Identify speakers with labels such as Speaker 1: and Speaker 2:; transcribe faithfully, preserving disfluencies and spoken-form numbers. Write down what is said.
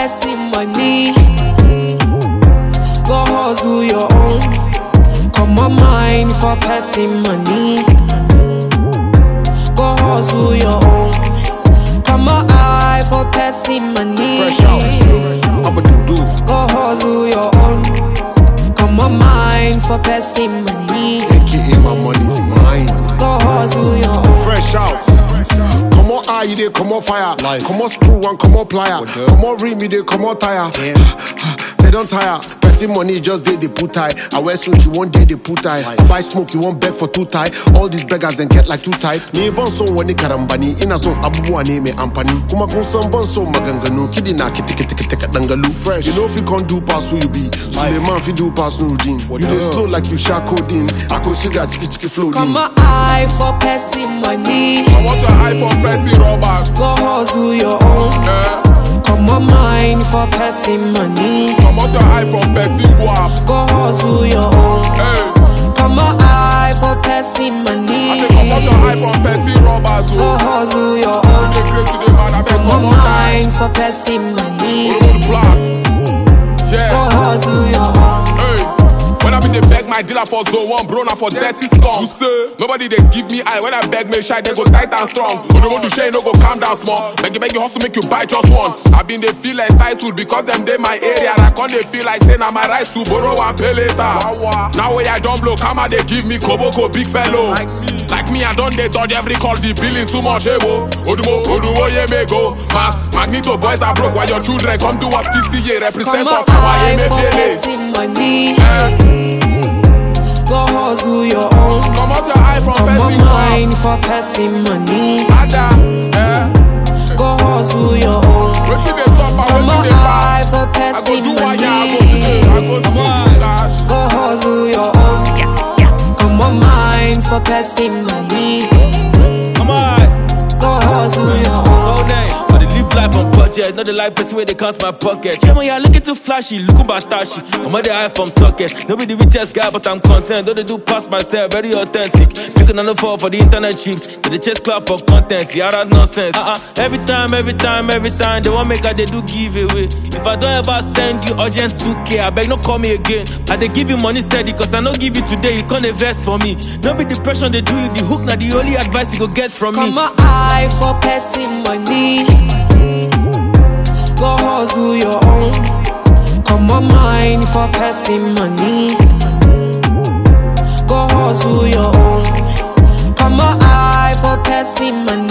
Speaker 1: person money. Go hustle your own. Come on mine for person money. Go hustle your own. Come on eye for person money.
Speaker 2: Fresh out, I'ma do do.
Speaker 1: Go hustle your own. Come on mine for person money.
Speaker 2: A K A my money's mine.
Speaker 1: Go hustle your own.
Speaker 2: Fresh out. Come on, eye, you dey come on fire. Life. Come on, screw and come on plier. Come on, ring me, they come on tire. Yeah. They don't tire. Person money just they they put tie. I wear suit, you one day they put tie. I buy smoke, you won't beg for two tie. All these beggars then get like two type. Ni bonso wani karambani. Ina son abubu aneme ampani. Kuma kun son bonso maganganu. Kidi na kiti kiti kiti kadangalu. Fresh. You know if you can't do pass who you be. Suleiman if you do pass Nuruddin. You dey slow like you shark coding. I consider chiki chiki flow.
Speaker 1: Come on eye for person money.
Speaker 3: I want your eye for pressing robbers.
Speaker 1: Go hustle your own.
Speaker 3: Yeah.
Speaker 1: Come on mine for person money.
Speaker 3: I want your eye from person guap.
Speaker 1: Go hustle your own.
Speaker 3: Hey.
Speaker 1: Come on eye for person
Speaker 3: I
Speaker 1: money.
Speaker 3: say come out your eye from person robbers.
Speaker 1: Go
Speaker 3: Oh.
Speaker 1: hustle your
Speaker 3: They
Speaker 1: own.
Speaker 3: crazy, they mad. I bet
Speaker 1: Come
Speaker 3: come
Speaker 1: on
Speaker 3: on die.
Speaker 1: mine for person money.
Speaker 3: All over the block.
Speaker 1: Go
Speaker 3: Yeah.
Speaker 1: hustle your own.
Speaker 3: Hey. When I been they beg my dealer for zone one, bro, now for dirty scum. You say nobody they give me eye. When I beg me shy, they go tight and strong. When you want to share, no go calm down small. Beg you, beg you, hustle make you buy just one. I been they feel entitled because them they my area. I can't they feel like saying I'm my rights to borrow and pay later. Now when I don't blow, come out they give me koboko big fellow. Like me, like me I don't they dodge every call. The billing too much, hey wo. Odumo, odumo ye me go. Ma, Magneto boys are broke while your children come do us P C A represent
Speaker 1: Come
Speaker 3: us.
Speaker 1: on
Speaker 3: How I
Speaker 1: eye
Speaker 3: me
Speaker 1: for
Speaker 3: feel it.
Speaker 1: person money.
Speaker 3: Eh.
Speaker 1: Go hustle your own.
Speaker 3: Come out your eye from
Speaker 1: Come on
Speaker 3: person guap.
Speaker 1: mine for person money.
Speaker 3: Ada, eh.
Speaker 1: Go hustle your own.
Speaker 3: Wetin dey sup and
Speaker 1: Come
Speaker 3: wetin
Speaker 1: on
Speaker 3: dey pass?
Speaker 1: eye for
Speaker 3: I go
Speaker 1: person
Speaker 3: do wire, I
Speaker 1: money.
Speaker 3: go today, I go see cash.
Speaker 1: Go hustle your own. Come on mine for person money.
Speaker 4: Come on,
Speaker 1: Go hustle your own.
Speaker 4: whole name. I dey live life on budget, not the life person where they count my pocket. Yeah, man, you're looking too flashy, looking batashi. I'm on the eye from socket. No be the richest guy, but I'm content. Don't they do pass myself, very authentic. Picking on the fall for the internet chips. They dey chase club for content, yeah, that nonsense. Uh-uh. Every time, every time, every time, they want make a they do giveaway. If I don't ever send you urgent two K, I beg no call me again. I they give you money steady, cause I no give you today, you can't invest for me. No be depression, they do you the hook, now the only advice you go get from me.
Speaker 1: Come on eye for person money. Go hustle your own. Come on mine for person money. Go hustle your own. Come on eye for person money.